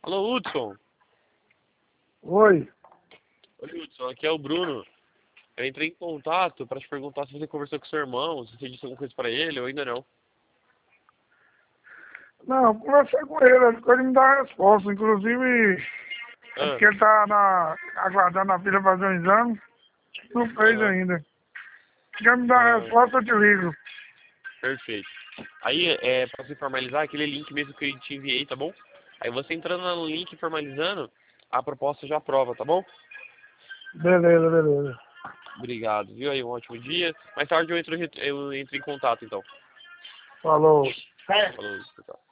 Alô, Hudson. Oi. Oi, Hudson. Aqui é o Bruno. Eu entrei em contato para te perguntar se você conversou com seu irmão, se você disse alguma coisa para ele ou ainda não. Não, conversei com ele ficou de me dar a resposta. Inclusive, é Ah, porque ele tá aguardando na fila fazer um exame. Não fez aham. ainda. Se quer me dar a Ah, resposta, eu te ligo. perfeito. Aí, para você formalizar, aquele link mesmo que eu te enviei, tá bom? Aí você entrando no link e formalizando, a proposta já aprova, tá bom? Beleza, beleza. Obrigado, viu? Aí um ótimo dia. Mais tarde eu entro em contato, então. Falou. Falou, tchau.